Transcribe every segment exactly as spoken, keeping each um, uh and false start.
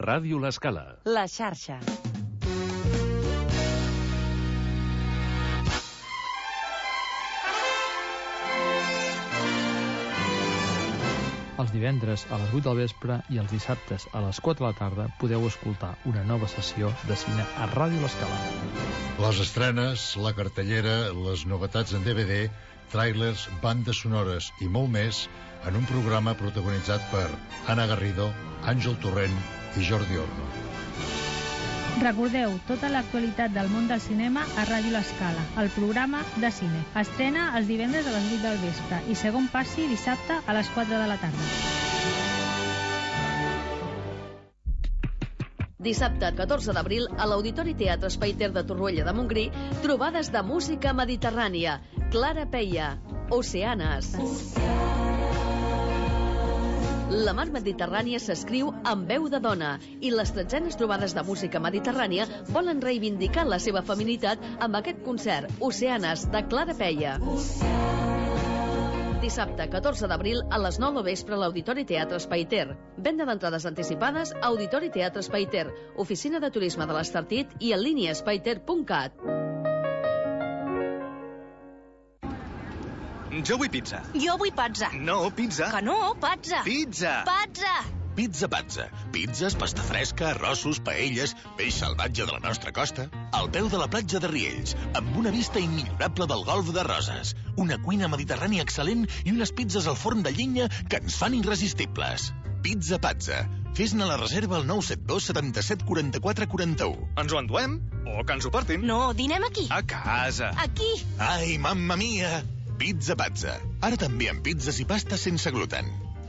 Ràdio L'Escala. La xarxa. Els divendres a les vuit del vespre i els dissabtes a les quatre de la tarda podeu escoltar una nova sessió de cine a Ràdio L'Escala. Les estrenes, la cartellera, les novetats en D V D, tràilers, bandes sonores i molt més en un programa protagonitzat per Anna Garrido, Àngel Torrent i Jordi Orno. Recordeu tota l'actualitat del món del cinema a Ràdio L'Escala, el programa de cine. Estrena els divendres a les vuit del vespre i segon passi dissabte a les quatre de la tarda. Dissabte catorze d'abril a l'Auditori Teatre Espai Ter de Torroella de Montgrí, trobades de música mediterrània. Clara Peia, Oceanes. La mar Mediterrània s'escriu amb veu de dona i les tretzenes trobades de música mediterrània volen reivindicar la seva feminitat amb aquest concert, Oceanes, de Clara Peia. Dissabte catorze d'abril a les nou del vespre a l'Auditori Teatre Espai Ter. Venda d'entrades anticipades a Auditori Teatre Espai Ter, Oficina de Turisme de l'Estartit i en línia espaiter punt cat. Jo vull pizza. Jo vull pazza. No, pizza. Que no, pazza. Pizza. Pazza. Pizza Pazza. Pizzas, pasta fresca, arrossos, paelles, peix salvatge de la nostra costa. Al peu de la platja de Riells, amb una vista immillorable del golf de Roses. Una cuina mediterrània excel·lent i unes pizzas al forn de llenya que ens fan irresistibles. Pizza Pazza. Fes-ne la reserva al nou set dos setanta-set quaranta-quatre quaranta-u. Ens ho enduem? O que ens ho portin? No, dinem aquí. A casa. Aquí. Ai, mamma mia! Pizza Pazza. Ara també amb pizzas i pastes sense gluten.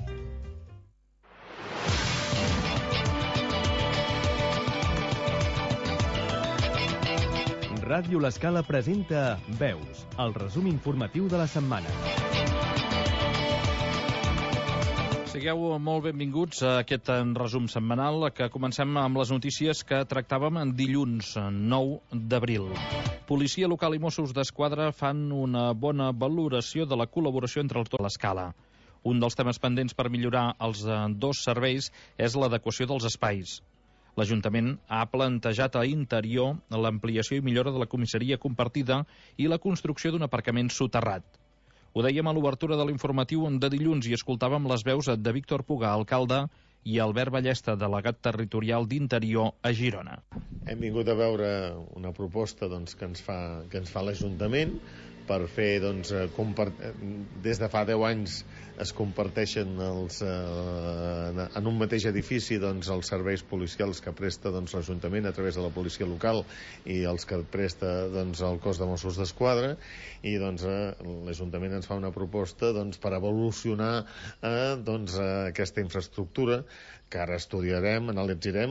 Ràdio L'Escala presenta Veus, el resum informatiu de la setmana. Sigueu molt benvinguts a aquest resum setmanal, que comencem amb les notícies que tractàvem en dilluns nou d'abril. Policia local i Mossos d'Esquadra fan una bona valoració de la col·laboració entre els dos a l'Escala. Un dels temes pendents per millorar els dos serveis és l'adequació dels espais. L'Ajuntament ha plantejat a Interior l'ampliació i millora de la comissaria compartida i la construcció d'un aparcament soterrat. Ho dèiem a l'obertura de l'informatiu de dilluns i escoltàvem les veus de Víctor Puga, alcalde, i Albert Ballesta, delegat territorial d'Interior a Girona. Hem vingut a veure una proposta doncs, que ens fa, que ens fa l'Ajuntament per fer, doncs, des de fa deu anys es comparteixen els, eh, en un mateix edifici doncs, els serveis policials que presta doncs, l'Ajuntament a través de la policia local i els que presta doncs, el cos de Mossos d'Esquadra, i doncs, eh, l'Ajuntament ens fa una proposta doncs, per evolucionar eh, doncs, eh, aquesta infraestructura que ara estudiarem, analitzarem,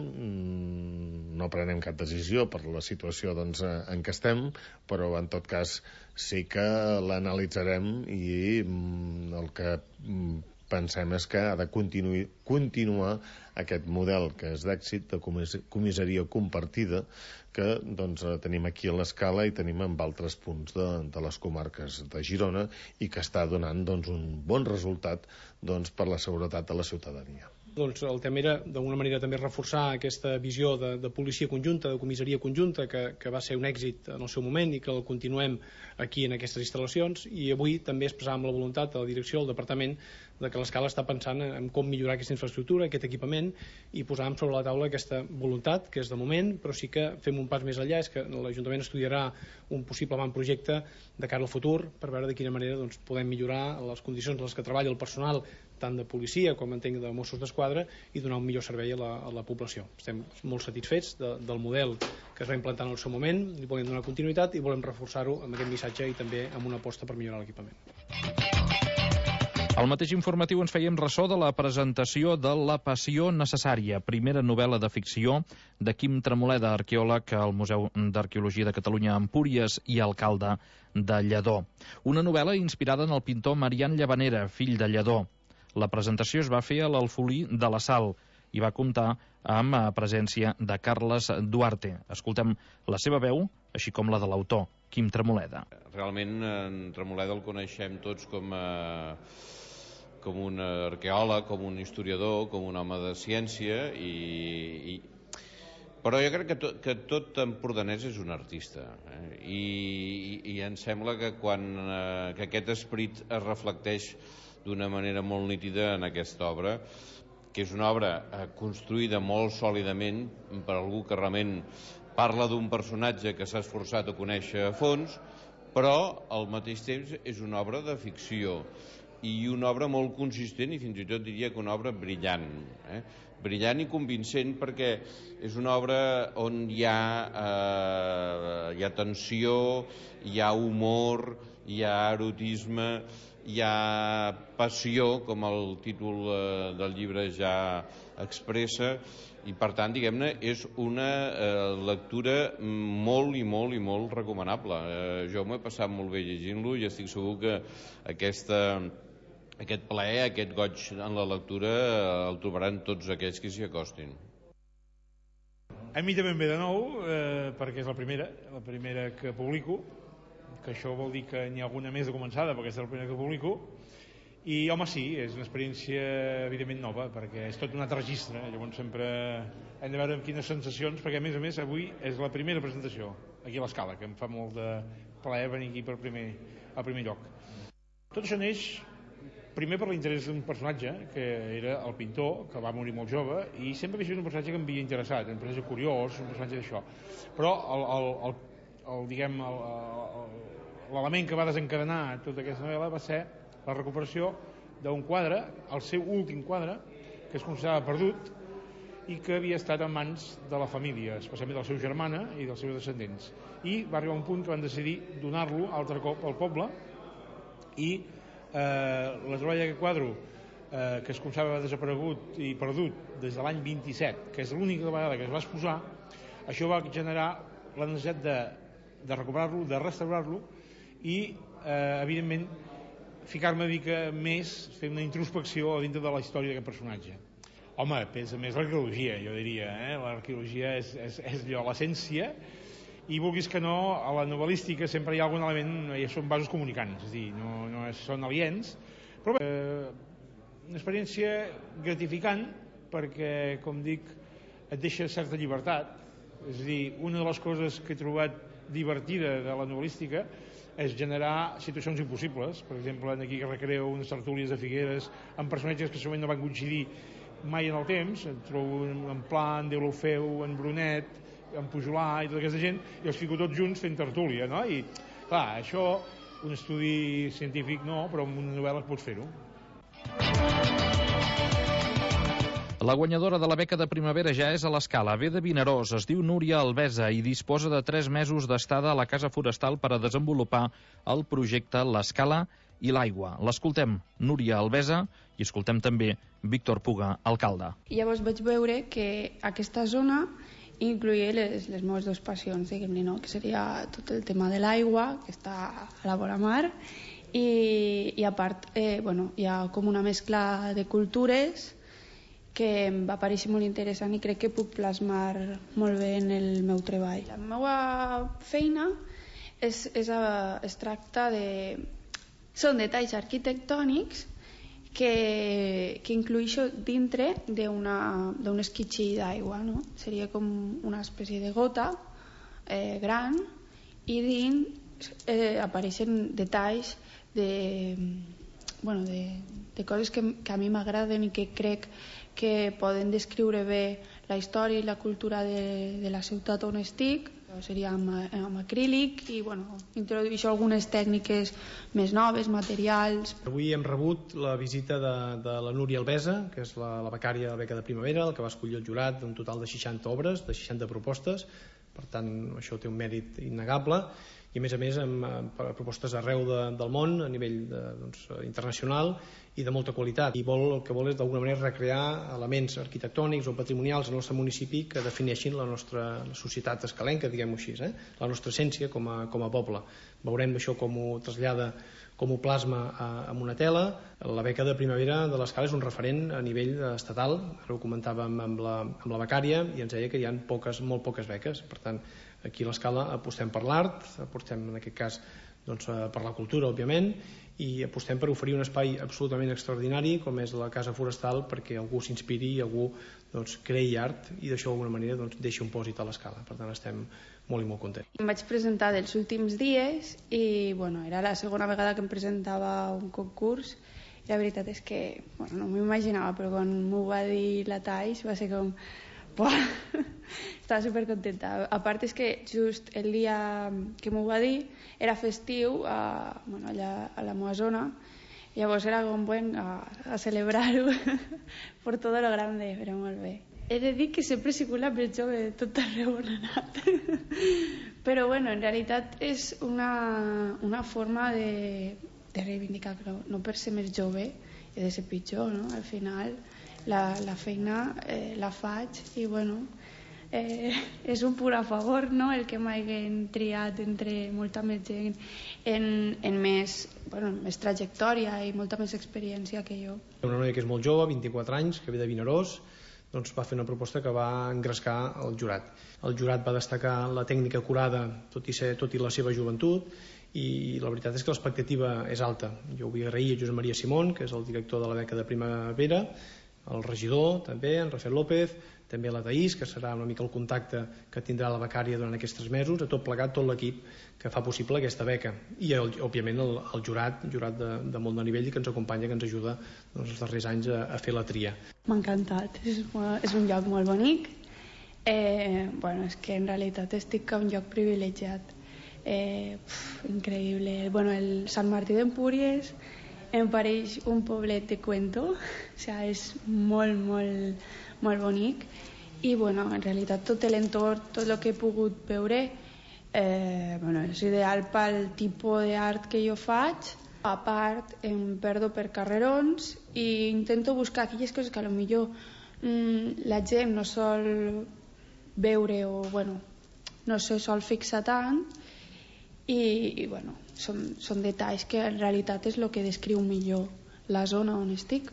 no prenem cap decisió per la situació doncs, en què estem, però en tot cas sí que l'analitzarem i el que pensem és que ha de continu- continuar aquest model que és d'èxit de comissaria compartida que doncs, tenim aquí a l'Escala i tenim en altres punts de, de les comarques de Girona i que està donant doncs, un bon resultat doncs, per la seguretat de la ciutadania. Doncs el tema era d'alguna manera també reforçar aquesta visió de, de policia conjunta, de comissaria conjunta, que, que va ser un èxit en el seu moment i que el continuem aquí en aquestes instal·lacions, i avui també expressàvem la voluntat de la direcció del departament de que l'Escala està pensant en com millorar aquesta infraestructura, aquest equipament, i posàvem sobre la taula aquesta voluntat, que és de moment, però sí que fem un pas més enllà, és que l'Ajuntament estudiarà un possible projecte de cara al futur per veure de quina manera doncs, podem millorar les condicions en les que treballa el personal tant de policia com entenc de Mossos d'Esquadra i donar un millor servei a la, a la població. Estem molt satisfets de, del model que es va implantar en el seu moment, i volem donar continuïtat i volem reforçar-ho amb aquest missatge i també amb una aposta per millorar l'equipament. Al mateix informatiu ens fèiem ressò de la presentació de La passió necessària, primera novel·la de ficció de Quim Tremoleda, arqueòleg al Museu d'Arqueologia de Catalunya a Empúries i alcalde de Lledó. Una novel·la inspirada en el pintor Marian Llavanera, fill de Lledó. La presentació es va fer a l'Alfolí de la Sal i va comptar amb presència de Carles Duarte. Escoltem la seva veu, així com la de l'autor, Quim Tremoleda. Realment en Tremoleda el coneixem tots com a com un arqueòleg, com un historiador, com un home de ciència, i, i... però jo crec que tot, que tot empordanès és un artista, eh? I, i, i em sembla que quan eh, que aquest esperit es reflecteix d'una manera molt nítida en aquesta obra, que és una obra eh, construïda molt sòlidament per algú que realment parla d'un personatge que s'ha esforçat a conèixer a fons, però al mateix temps és una obra de ficció i una obra molt consistent i fins i tot diria que una obra brillant, eh? brillant i convincent, perquè és una obra on hi ha, eh, hi ha tensió, hi ha humor, hi ha erotisme, hi ha passió, com el títol eh, del llibre ja expressa, i per tant, diguem-ne, és una eh, lectura molt i molt i molt recomanable. Eh, jo m'ho he passat molt bé llegint-lo i estic segur que aquesta, aquest plaer, aquest goig en la lectura eh, el trobaran tots aquells que s'hi acostin. A mi també em ve de nou, eh, perquè és la primera, la primera que publico, que això vol dir que n'hi ha alguna més de començada, perquè és la primera que publico. I, home, sí, és una experiència evidentment nova, perquè és tot un altre registre, llavors sempre hem de veure amb quines sensacions, perquè a més a més avui és la primera presentació aquí a l'Escala, que em fa molt de plaer venir aquí per primer, al primer lloc. Tot això neix primer per l'interès d'un personatge, que era el pintor, que va morir molt jove, i sempre havia sigut un personatge que em havia interessat, un personatge curiós, un personatge d'això. Però el, el, el, el, diguem, l'element que va desencadenar tota aquesta novel·la va ser la recuperació d'un quadre, el seu últim quadre, que es considerava perdut i que havia estat en mans de la família, especialment de la seva germana i dels seus descendents. I va arribar un punt que van decidir donar-lo altre cop al poble i eh, la troballa d'aquest quadre, eh, que es considerava desaparegut i perdut des de l'any vint-i-set, que és l'única vegada que es va exposar, això va generar la necessitat de, de recuperar-lo, de restaurar-lo i, eh, evidentment, ficar-me una mica més, fer una introspecció dintre de la història d'aquest personatge. Home, pesa més l'arqueologia, jo diria, eh? L'arqueologia és, és, és allò, l'essència, i vulguis que no, a la novel·lística sempre hi ha algun element, ja són vasos comunicants, és a dir, no, no és, són aliens, però bé, eh, una experiència gratificant, perquè, com dic, et deixa certa llibertat, és a dir, una de les coses que he trobat divertida de la novel·lística és generar situacions impossibles. Per exemple, aquí que recreo unes tertúlies de Figueres amb personatges que segurament no van coincidir mai en el temps, en trobo en Plan, Deulofeu, en Brunet, en Pujolà i tota aquesta gent, i els fico tots junts fent tertúlia, no? I, clar, això, un estudi científic no, però amb una novel·la pots fer-ho. La guanyadora de la beca de primavera ja és a l'Escala. Ve de Vinaròs, es diu Núria Albesa i disposa de tres mesos d'estada a la Casa Forestal per a desenvolupar el projecte L'Escala i l'aigua. L'escoltem, Núria Albesa, i escoltem també Víctor Puga, alcalde. Llavors vaig veure que aquesta zona incloïa les, les meves dues passions, diguem-ne, no? Que seria tot el tema de l'aigua, que està a la vora mar, i, i a part eh, bueno, hi ha com una mescla de cultures que em va parèixer molt interessant i crec que puc plasmar molt bé en el meu treball. La meva feina és, és a, es tracta de... són detalls arquitectònics que, que incluïxo dintre d'un esquitxell d'aigua, no? Seria com una espècie de gota eh, gran, i dins eh, apareixen detalls de, bueno, de, de coses que, que a mi m'agraden i que crec que poden descriure bé la història i la cultura de, de la ciutat on estic. Seria amb, amb acrílic i bueno, introdueixo algunes tècniques més noves, materials. Avui hem rebut la visita de, de la Núria Albesa, que és la, la becària de la beca de primavera, el que va escollir el jurat d'un total de seixanta obres, de seixanta propostes. Per tant, això té un mèrit innegable, i a més a més amb, amb propostes arreu de, del món a nivell de, doncs, internacional i de molta qualitat, i vol, el que vol és d'alguna manera recrear elements arquitectònics o patrimonials al nostre municipi que defineixin la nostra societat escalenca, diguem-ho així, eh? La nostra essència com a, com a poble. Veurem això com ho trasllada, com ho plasma a, amb una tela. La beca de primavera de l'Escala és un referent a nivell estatal, ara ho comentàvem amb la, amb la becària, i ens deia que hi ha poques, molt poques beques. Per tant, aquí a l'Escala apostem per l'art, apostem en aquest cas doncs, per la cultura, òbviament, i apostem per oferir un espai absolutament extraordinari com és la Casa Forestal perquè algú s'inspiri i algú doncs, creï art i d'això d'alguna manera doncs, deixi un pòsit a l'escala. Per tant estem molt i molt contents. Em vaig presentar dels últims dies i bueno, era la segona vegada que em presentava un concurs i la veritat és que bueno, no m'ho imaginava, però quan m'ho va dir la Thais va ser com buah, estava supercontenta. A part és que just el dia que m'ho va dir era festiu a, bueno, allà a la meva zona, llavors era com bueno, a, a celebrar-ho per tot lo grande, però molt bé. He de dir que sempre he sigut la més jove de tot arreu on he anat. Però bueno, en realitat és una, una forma de, de reivindicar, no, no per ser més jove he de ser pitjor, no? Al final la, la feina eh, la faig i bueno, eh, és un pur a favor, no? El que m'hagin triat entre molta més gent en, en més, bueno, més trajectòria i molta més experiència que jo. Una noia que és molt jove, vint-i-quatre anys, que ve de Vinaròs, doncs va fer una proposta que va engrescar el jurat. El jurat va destacar la tècnica acurada, tot i, ser, tot i la seva joventut, i la veritat és que l'expectativa és alta. Jo vull agrair a Josep Maria Simón, que és el director de la beca de Primavera, el regidor també, en Rafael López, també la Taís, que serà una mica el contacte que tindrà la becària durant aquests tres mesos, a tot plegat, tot l'equip que fa possible aquesta beca. I, el, òbviament, el, el jurat, jurat de, de molt de nivell i que ens acompanya, que ens ajuda doncs, els darrers anys a, a fer la tria. M'ha encantat, és, és un lloc molt bonic. Eh, bueno, és que en realitat estic a un lloc privilegiat. Eh, pf, increïble. Bueno, el Sant Martí d'Empúries em pareix un poblet de cuento, o sea, és molt, molt, molt bonic i bueno, en realitat tot l'entorn, tot el que he pogut veure eh, bueno, és ideal pel tipus d'art que jo faig. A part em perdo per carrerons i intento buscar aquelles coses que a lo millor mm, la gent no sol veure o bueno, no se sol fixar tant i, i bueno, són, són detalls que en realitat és el que descriu millor la zona on estic.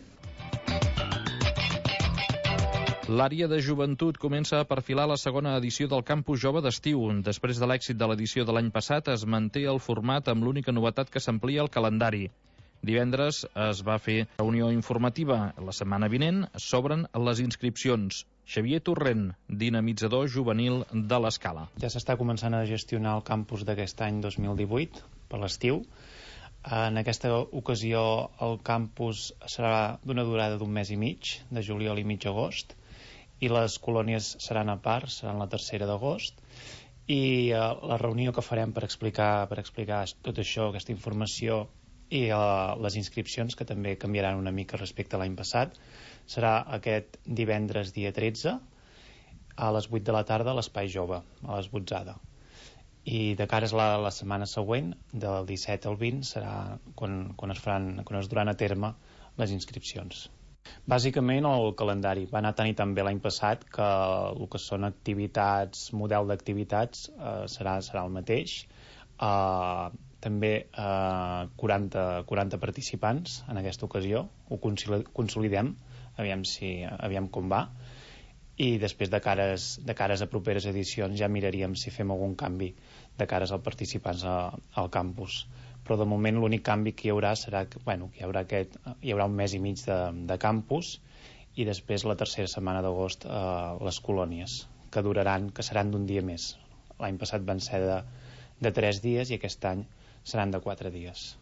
L'àrea de joventut comença a perfilar la segona edició del Campus Jove d'estiu. Després de l'èxit de l'edició de l'any passat, es manté el format amb l'única novetat que s'amplia el calendari. Divendres es va fer reunió informativa. La setmana vinent s'obren les inscripcions. Xavier Torrent, dinamitzador juvenil de l'Escala. Ja s'està començant a gestionar el campus d'aquest any dos mil divuit, per l'estiu. En aquesta ocasió el campus serà d'una durada d'un mes i mig, de juliol i mig agost, i les colònies seran a part, seran la tercera d'agost, i eh, la reunió que farem per explicar, per explicar tot això, aquesta informació, i eh, les inscripcions, que també canviaran una mica respecte a l'any passat, serà aquest divendres dia tretze a les vuit de la tarda a l'Espai Jove, a l'Esbotzada. I de cara a la, la setmana següent, del disset al vint, serà quan, quan, es faran, quan es duran a terme les inscripcions. Bàsicament el calendari va anar tan i tan bé l'any passat que el que són activitats, model d'activitats eh, serà, serà el mateix. Eh, també eh, quaranta, quaranta participants en aquesta ocasió, ho consolidem, aviam, si, aviam com va, i després de cares, de cares a properes edicions ja miraríem si fem algun canvi de cares als participants a, al campus. Però de moment l'únic canvi que hi haurà serà que, bueno, que hi haurà, aquest, hi haurà un mes i mig de, de campus i després la tercera setmana d'agost eh, les colònies, que duraran, que seran d'un dia més. L'any passat van ser de, de tres dies i aquest any seran de quatre dies.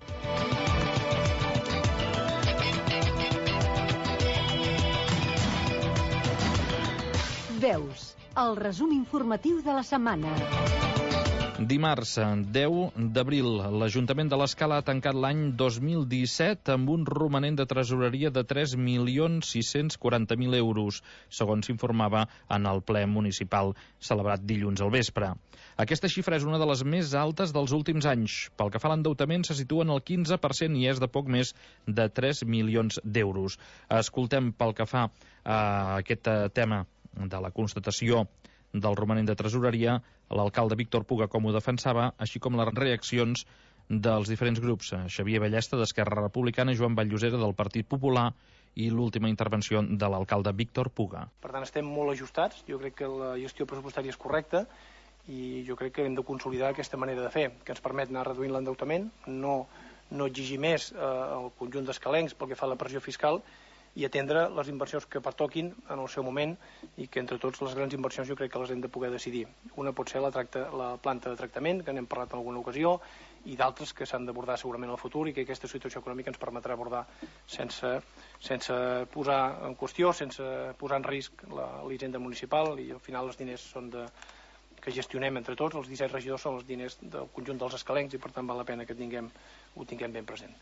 Veus, el resum informatiu de la setmana. Dimarts, deu d'abril, l'Ajuntament de l'Escala ha tancat l'any dos mil disset amb un romanent de tresoreria de tres milions sis-cents quaranta mil euros, segons s'informava en el ple municipal celebrat dilluns al vespre. Aquesta xifra és una de les més altes dels últims anys. Pel que fa a l'endeutament, se situa en el quinze per cent i és de poc més de tres milions d'euros. Escoltem pel que fa a aquest tema de la constatació del romanent de tresoreria, l'alcalde Víctor Puga com ho defensava, així com les reaccions dels diferents grups, Xavier Ballesta d'Esquerra Republicana i Joan Vall-llosera del Partit Popular, i l'última intervenció de l'alcalde Víctor Puga. Per tant, estem molt ajustats, jo crec que la gestió pressupostària és correcta i jo crec que hem de consolidar aquesta manera de fer, que ens permet anar reduint l'endeutament, no no exigir més eh, al conjunt d'escalencs pel que fa a la pressió fiscal i atendre les inversions que pertoquin en el seu moment i que entre tots les grans inversions jo crec que les hem de poder decidir. Una pot ser la, tracta, la planta de tractament, que n'hem parlat en alguna ocasió, i d'altres que s'han d'abordar segurament en el futur i que aquesta situació econòmica ens permetrà abordar sense, sense posar en qüestió, sense posar en risc la hisenda municipal, i al final els diners són de, que gestionem entre tots, els disset regidors són els diners del conjunt dels escalencs i per tant val la pena que tinguem, ho tinguem ben present.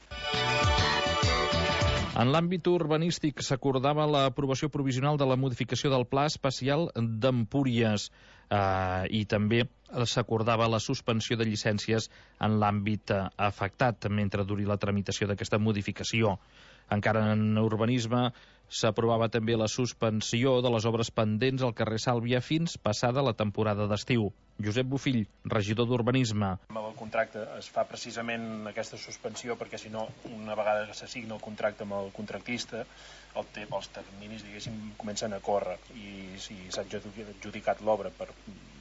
En l'àmbit urbanístic s'acordava l'aprovació provisional de la modificació del Pla Especial d'Empúries eh, i també s'acordava la suspensió de llicències en l'àmbit eh, afectat mentre duri la tramitació d'aquesta modificació. Encara en urbanisme s'aprovava també la suspensió de les obres pendents al carrer Sàlvia fins passada la temporada d'estiu. Josep Bofill, regidor d'Urbanisme. Amb el contracte es fa precisament aquesta suspensió perquè si no, una vegada que s'assigna el contracte amb el contractista, el te, els terminis, diguéssim, comencen a córrer i si s'ha adjudicat l'obra per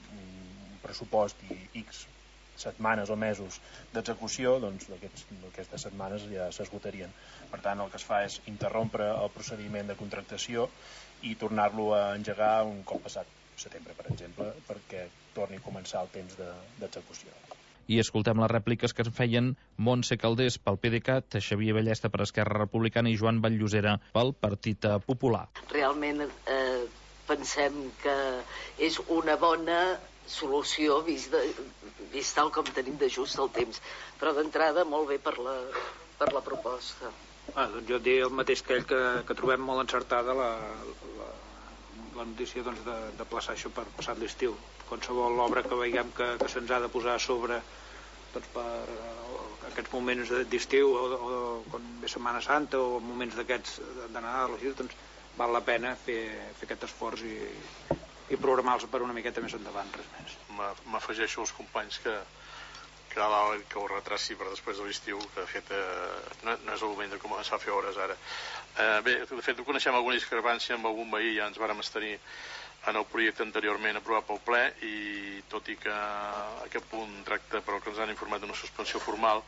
un pressupost i X setmanes o mesos d'execució, doncs aquests, aquestes setmanes ja s'esgotarien. Per tant, el que es fa és interrompre el procediment de contractació i tornar-lo a engegar un cop passat setembre, per exemple, perquè torni a començar el temps d'execució. I escoltem les rèpliques que es feien Montse Caldés pel PDeCAT, Xavier Ballesta per Esquerra Republicana i Joan Batllosera pel Partit Popular. Realment eh, pensem que és una bona solució vist, de, vist tal com tenim de just el temps, però d'entrada molt bé per la, per la proposta. Ah, doncs jo diria el mateix que ell, que, que trobem molt encertada la, la, la notícia doncs, de, de plaçar això per passat l'estiu. Qualsevol obra que veiem que, que se'ns ha de posar a sobre doncs, per uh, aquests moments d'estiu o, o quan ve Setmana Santa o moments d'aquests de Nadal, doncs val la pena fer, fer aquest esforç i, i programar-los per una miqueta més endavant, res més. M'afegeixo als companys que, que, que ho retraci per després de l'estiu, que de fet eh, no, no és el moment de començar a fer hores ara. Eh, bé, de fet, coneixem alguna discrepància amb algun veí, ja ens vàrem estar-hi en el projecte anteriorment aprovat pel ple i tot i que aquest punt tracta, però que ens han informat d'una suspensió formal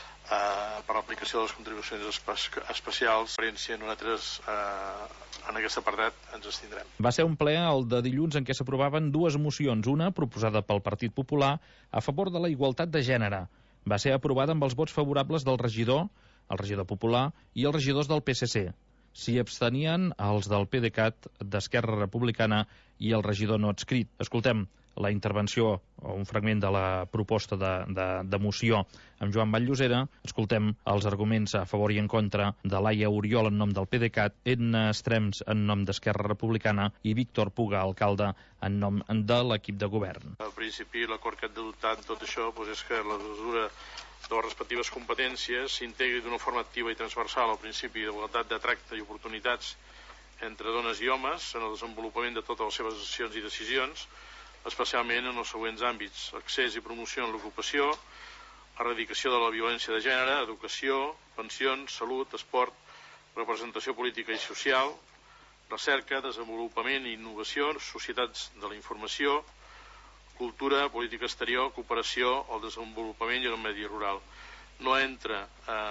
eh, per l'aplicació de les contribucions espe especials, nosaltres eh, en aquest apartat ens abstindrem. Va ser un ple, el de dilluns, en què s'aprovaven dues mocions, una proposada pel Partit Popular a favor de la igualtat de gènere. Va ser aprovada amb els vots favorables del regidor, el regidor popular, i els regidors del P S C. S'hi abstenien els del PDeCAT, d'Esquerra Republicana i el regidor no adscrit. Escoltem la intervenció o un fragment de la proposta de, de, de moció amb Joan Batllosera. Escoltem els arguments a favor i en contra de Laia Oriol en nom del PDeCAT, Edna Estrems en nom d'Esquerra Republicana i Víctor Puga, alcalde, en nom de l'equip de govern. Al principi l'acord que ha adoptat tot això doncs és que la mesura de les respectives competències s'integri d'una forma activa i transversal al principi d'igualtat de tracte i oportunitats entre dones i homes en el desenvolupament de totes les seves accions i decisions, especialment en els següents àmbits: accés i promoció en l'ocupació, erradicació de la violència de gènere, educació, pensions, salut, esport, representació política i social, recerca, desenvolupament i innovació, societats de la informació, cultura, política exterior, cooperació, el desenvolupament i el medi rural. No entra,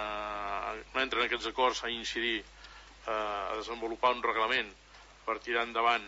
eh, no entra en aquests acords a incidir, eh, a desenvolupar un reglament per tirar endavant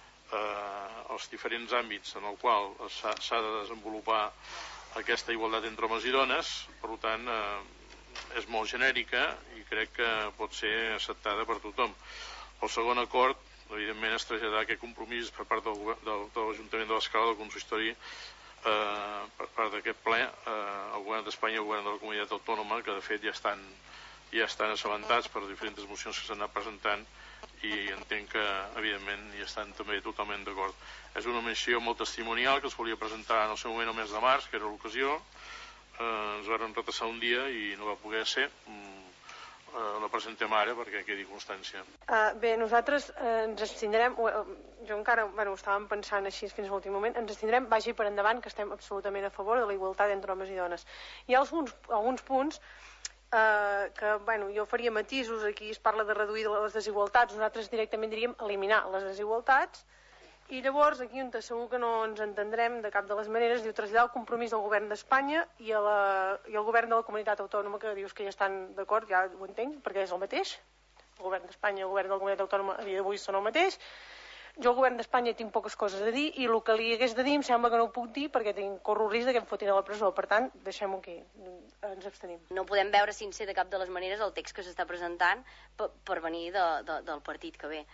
eh, els diferents àmbits en el qual s'ha de desenvolupar aquesta igualtat entre homes i dones. Per tant, eh, és molt genèrica i crec que pot ser acceptada per tothom. El segon acord, evidentment, és traslladar aquest compromís per part del, del, de l'Ajuntament de l'Escala, del consistori, eh, per part d'aquest ple, eh, el govern d'Espanya i el govern de la comunitat autònoma, que de fet ja estan, ja estan assabentats per diferents mocions que s'han anat presentant i entenc que, evidentment, hi estan també totalment d'acord. És una menció molt testimonial que es volia presentar en el seu moment el mes de març, que era l'ocasió. Eh, ens vam retrasar un dia i no va poder ser. Mm, eh, la presentem ara perquè quedi constància. Uh, bé, nosaltres uh, ens abstindrem, uh, jo encara bueno, estàvem pensant així fins a l'últim moment, ens abstindrem, vagi per endavant, que estem absolutament a favor de la igualtat entre homes i dones. Hi ha alguns, alguns punts Uh, que bueno, jo faria matisos. Aquí es parla de reduir les desigualtats, nosaltres directament diríem eliminar les desigualtats I llavors, aquí on segur que no ens entendrem de cap de les maneres, diu traslladar el compromís del govern d'Espanya i, a la, i al govern de la comunitat autònoma, que dius que ja estan d'acord, ja ho entenc, perquè és el mateix. El govern d'Espanya i el govern de la comunitat autònoma a dia d'avui són el mateix. Jo al govern d'Espanya tinc poques coses a dir i el que li hagués de dir em sembla que no ho puc dir perquè tinc, corro el risc de que em fotin a la presó. Per tant, deixem-ho aquí, ens abstenim. No podem veure sincer de cap de les maneres el text que s'està presentant per, per venir de, de, del partit que ve.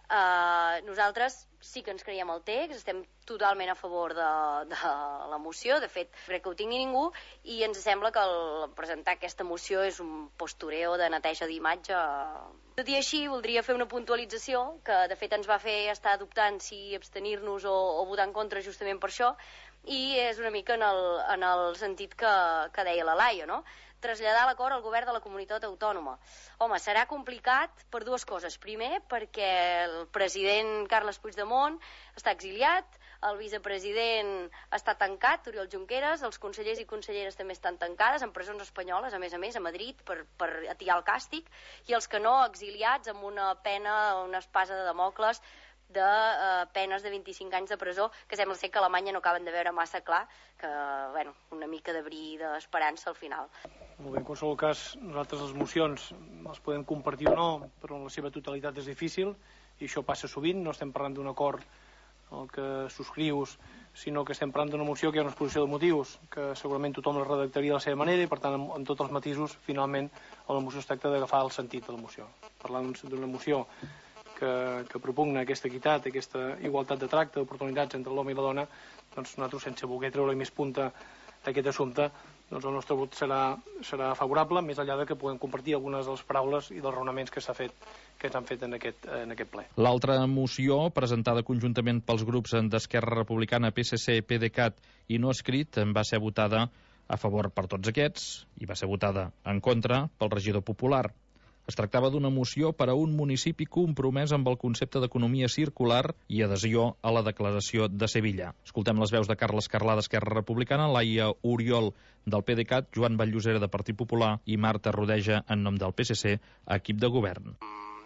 Uh, nosaltres sí que ens creiem el text, estem totalment a favor de, de la moció, de fet crec que ho tingui ningú, i ens sembla que el presentar aquesta moció és un postureo de neteja d'imatge. Tot i així voldria fer una puntualització que de fet ens va fer estar dubtant si abstenir-nos o, o votar en contra justament per això, i és una mica en el, en el sentit que, que deia la Laia, no? Traslladar l'acord al govern de la comunitat autònoma. Home, serà complicat per dues coses. Primer, perquè el president Carles Puigdemont està exiliat, el vicepresident està tancat, Oriol Junqueras, els consellers i conselleres també estan tancades en presons espanyoles, a més a més, a Madrid, per, per atiar el càstig, i els que no, exiliats amb una pena, una espasa de Damocles, de eh, penes de vint-i-cinc anys de presó, que sembla ser que a Alemanya no acaben de veure massa clar, que, bueno, una mica de bri d'esperança al final. Molt bé, en qualsevol cas, nosaltres les mocions les podem compartir o no, però en la seva totalitat és difícil, i això passa sovint, no estem parlant d'un acord el que subscrius, sinó que estem parlant d'una moció que hi ha una exposició de motius, que segurament tothom la redactaria de la seva manera, i per tant, amb, amb tots els matisos, finalment, a la moció es tracta d'agafar el sentit de la moció. Parlant d'una moció que, que propugna aquesta equitat, aquesta igualtat de tracte, d'oportunitats entre l'home i la dona, doncs nosaltres, sense voler treure més punta d'aquest assumpte, doncs el nostre vot serà, serà favorable, més enllà de que puguem compartir algunes de les paraules i dels raonaments que s'ha fet, que s'han fet en aquest, en aquest ple. L'altra moció, presentada conjuntament pels grups d'Esquerra Republicana, P S C, PDeCAT i No Escrit, va ser votada a favor per tots aquests i va ser votada en contra pel regidor popular. Es tractava d'una moció per a un municipi compromès amb el concepte d'economia circular i adhesió a la declaració de Sevilla. Escoltem les veus de Carles Carlà d'Esquerra Republicana, Laia Oriol del PDeCAT, Joan Vall-llosera de Partit Popular i Marta Rodeja en nom del P S C, equip de govern.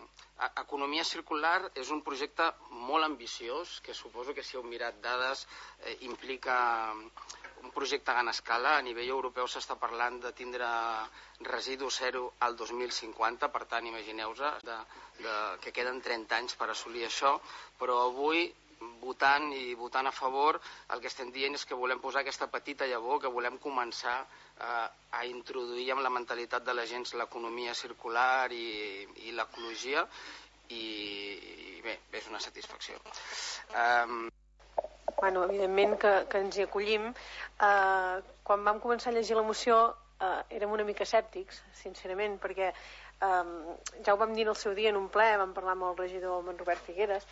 Economia circular és un projecte molt ambiciós, que suposo que si heu mirat dades eh, implica un projecte a gran escala. A nivell europeu s'està parlant de tindre residu zero al dos mil cinquanta, per tant, imagineu-vos de, de, que queden trenta anys per assolir això, però avui, votant i votant a favor, el que estem dient és que volem posar aquesta petita llavor, que volem començar eh, a introduir amb la mentalitat de la gent l'economia circular i, i l'ecologia, i, i bé, és una satisfacció. Um, Bueno, evidentment que, que ens hi acollim. Uh, quan vam començar a llegir la moció uh, érem una mica escèptics, sincerament, perquè um, ja ho vam dir en el seu dia en un ple, vam parlar amb el regidor amb en Robert Figueres,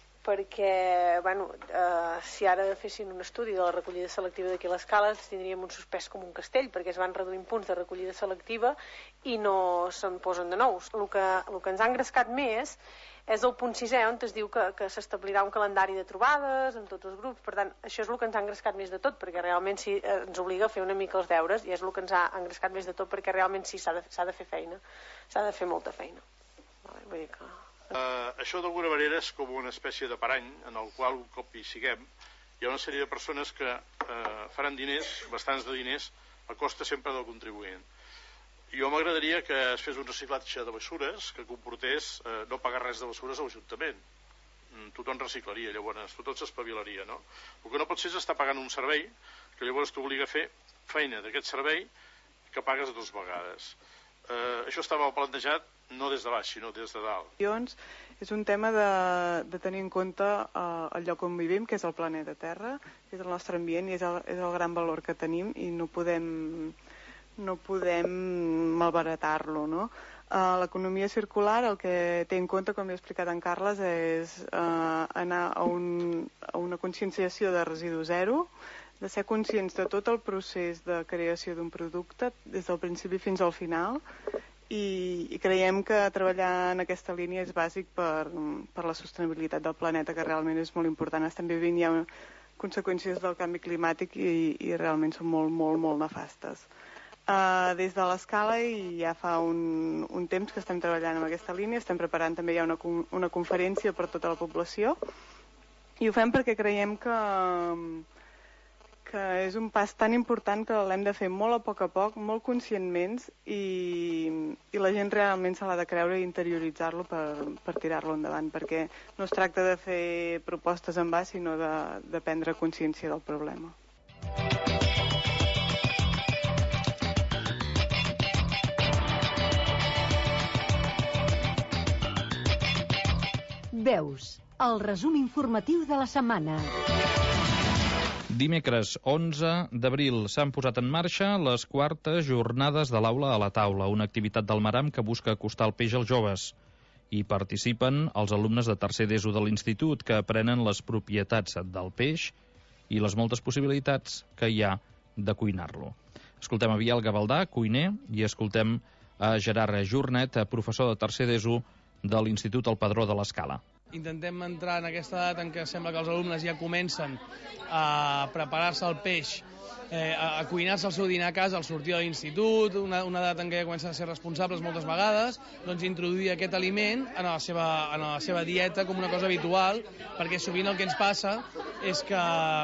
perquè bueno, uh, si ara fessin un estudi de la recollida selectiva d'aquí a l'Escala tindríem un suspès com un castell, perquè es van reduint punts de recollida selectiva i no se'n posen de nous. El que, el que ens ha engrescat més és el punt sisè, on es diu que, que s'establirà un calendari de trobades amb tots els grups. Per tant, això és el que ens ha engrescat més de tot, perquè realment sí, ens obliga a fer una mica els deures, i és el que ens ha engrescat més de tot, perquè realment sí, s'ha de, s'ha de fer feina, s'ha de fer molta feina. Vull dir que... Uh, això d'alguna manera és com una espècie de parany en el qual un cop hi siguem hi ha una sèrie de persones que uh, faran diners, bastants de diners, a costa sempre del contribuent. Jo m'agradaria que es fes un reciclatge de bessures que comportés eh, no pagar res de bessures a l'Ajuntament. Mm, tothom reciclaria, llavors tothom s'espavilaria, no? El que no pot ser és estar pagant un servei que llavors t'obliga a fer feina d'aquest servei que pagues dues vegades. Eh, això està mal plantejat no des de baix, sinó des de dalt. És un tema de, de tenir en compte eh, el lloc on vivim, que és el planeta Terra, que és el nostre ambient i és el, és el gran valor que tenim i no podem... no podem malbaratar-lo, no? Uh, l'economia circular el que té en compte, com he explicat en Carles, és uh, anar a, un, a una conscienciació de residu zero, de ser conscients de tot el procés de creació d'un producte, des del principi fins al final, i, i creiem que treballar en aquesta línia és bàsic per, per la sostenibilitat del planeta, que realment és molt important. Estem vivint ja conseqüències del canvi climàtic i, i realment són molt, molt, molt nefastes. Uh, des de l'Escala i ja fa un, un temps que estem treballant en aquesta línia, estem preparant també ja una, una conferència per tota la població I ho fem perquè creiem que, que és un pas tan important que l'hem de fer molt a poc a poc, molt conscientment, i, i la gent realment se l'ha de creure i interioritzar-lo per, per tirar-lo endavant, perquè no es tracta de fer propostes en va, sinó de, de prendre consciència del problema. Veus, el resum informatiu de la setmana. Dimecres onze d'abril s'han posat en marxa les quartes jornades de l'aula a la taula, una activitat del Maram que busca acostar el peix als joves. Hi participen els alumnes de tercer d'ESO de l'institut que aprenen les propietats del peix i les moltes possibilitats que hi ha de cuinar-lo. Escoltem a Biel Gavaldà, cuiner, i escoltem a Gerard Jornet, professor de tercer d'ESO de l'Institut El Padró de l'Escala. Intentem entrar en aquesta edat en què sembla que els alumnes ja comencen a preparar-se el peix, eh, a cuinar-se el seu dinar a casa al sortir de l'institut, una, una edat en què ja comencen a ser responsables moltes vegades, doncs introduir aquest aliment en la seva, en la seva dieta com una cosa habitual, perquè sovint el que ens passa és que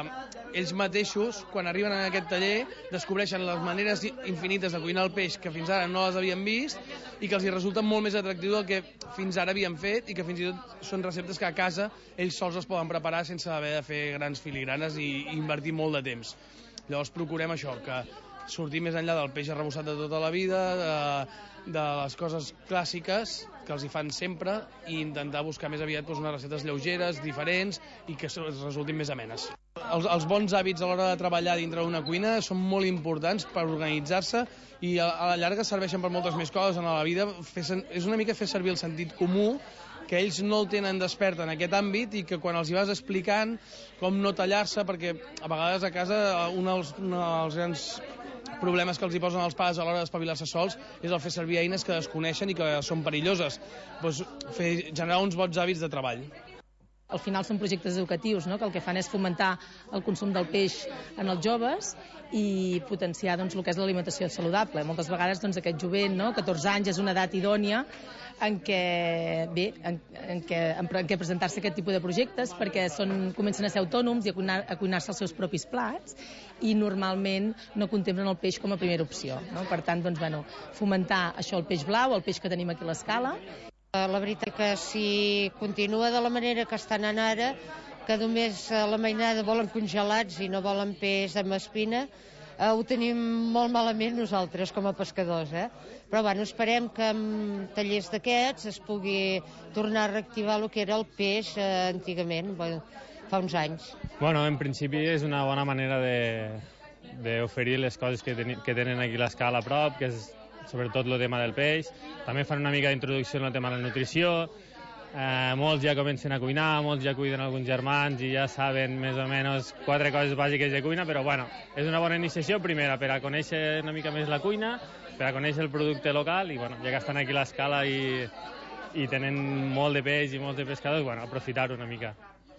ells mateixos, quan arriben a aquest taller, descobreixen les maneres infinites de cuinar el peix que fins ara no les havien vist i que els hi resulta molt més atractiu del que fins ara havien fet i que fins i tot són receptes que a casa ells sols es poden preparar sense haver de fer grans filigranes i, i invertir molt de temps. Llavors procurem això, que sortir més enllà del peix arrebossat de tota la vida, de, de les coses clàssiques que els hi fan sempre, i intentar buscar més aviat doncs, unes receptes lleugeres, diferents i que resultin més amenes. Els, els bons hàbits a l'hora de treballar dintre d'una cuina són molt importants per organitzar-se i a, a la llarga serveixen per moltes més coses en la vida. Fer, és una mica fer servir el sentit comú, que ells no el tenen despert en aquest àmbit i que quan els hi vas explicant com no tallar-se, perquè a vegades a casa un dels, un dels grans problemes que els hi posen els pares a l'hora d'espavilar-se sols és el fer servir eines que desconeixen i que són perilloses. Doncs fer, generar uns bons hàbits de treball. Al final són projectes educatius, no?, que el que fan és fomentar el consum del peix en els joves i potenciar doncs, el que és l'alimentació saludable. Moltes vegades doncs, aquest jovent, no?, catorze anys, és una edat idònia en què, bé, en, en què, en, en què presentar-se aquest tipus de projectes, perquè són, comencen a ser autònoms i a, cuinar, a cuinar-se els seus propis plats i normalment no contemplen el peix com a primera opció, no? Per tant, doncs, bueno, fomentar això, el peix blau, el peix que tenim aquí a l'Escala. La veritat que si continua de la manera que estan anant ara, que només a la mainada volen congelats i no volen peix amb espina, eh, ho tenim molt malament nosaltres com a pescadors, eh? Però bueno, esperem que amb tallers d'aquests es pugui tornar a reactivar el que era el peix eh, antigament, bueno, fa uns anys. Bueno, en principi és una bona manera d'oferir les coses que, ten que tenen aquí a l'Escala a prop, que és sobretot el tema del peix. També fan una mica d'introducció en el tema de la nutrició. Eh, molts ja comencen a cuinar, molts ja cuiden alguns germans i ja saben més o menys quatre coses bàsiques de cuina, però bueno, és una bona iniciació, primera, per a conèixer una mica més la cuina, per a conèixer el producte local, i bueno, ja que estan aquí a l'Escala i, i tenen molt de peix i molts de pescadors, bueno, aprofitar-ho una mica.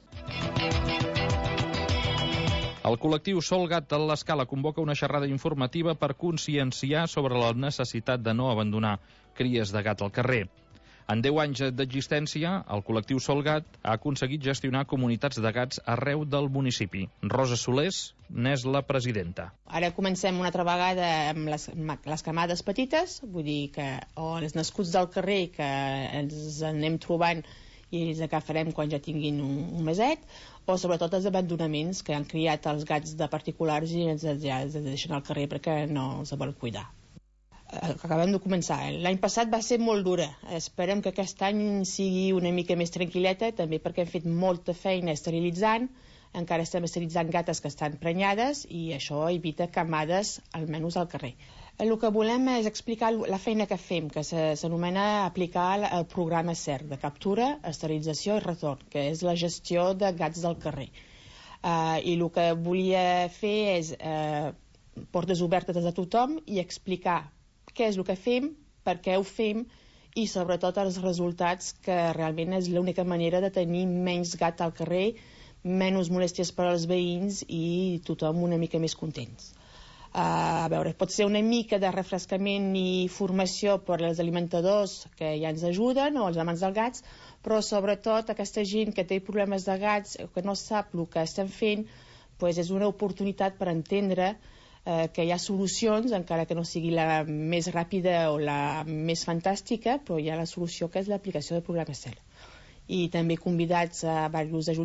El col·lectiu Sol Gat de l'Escala convoca una xerrada informativa per conscienciar sobre la necessitat de no abandonar cries de gat al carrer. En deu anys d'existència, el col·lectiu Sol Gat ha aconseguit gestionar comunitats de gats arreu del municipi. Rosa Solés n'és la presidenta. Ara comencem una altra vegada amb les, les camades petites, vull dir que o els nascuts del carrer que ens anem trobant i els agafarem quan ja tinguin un, un meset, o sobretot els abandonaments que han criat els gats de particulars i ens ja els deixen al carrer perquè no els volen cuidar. Acabem de començar. L'any passat va ser molt dura. Esperem que aquest any sigui una mica més tranquil·leta, també perquè hem fet molta feina esterilitzant, encara estem esterilitzant gates que estan prenyades i això evita camades, almenys al carrer. El que volem és explicar la feina que fem, que s'anomena aplicar el programa C E R, de captura, esterilització i retorn, que és la gestió de gats del carrer. Uh, I el que volia fer és uh, portes obertes a tothom i explicar què és el que fem, per què ho fem i sobretot els resultats, que realment és l'única manera de tenir menys gat al carrer, menys molèsties per als veïns i tothom una mica més contents. a veure, pot ser una mica de refrescament i formació per als alimentadors que ja ens ajuden, o els amants dels gats, però sobretot aquesta gent que té problemes de gats, que no sap el que estem fent, doncs és una oportunitat per entendre eh, que hi ha solucions, encara que no sigui la més ràpida o la més fantàstica, però hi ha la solució que és l'aplicació del programa C E L. I també convidats a diversos ajuntaments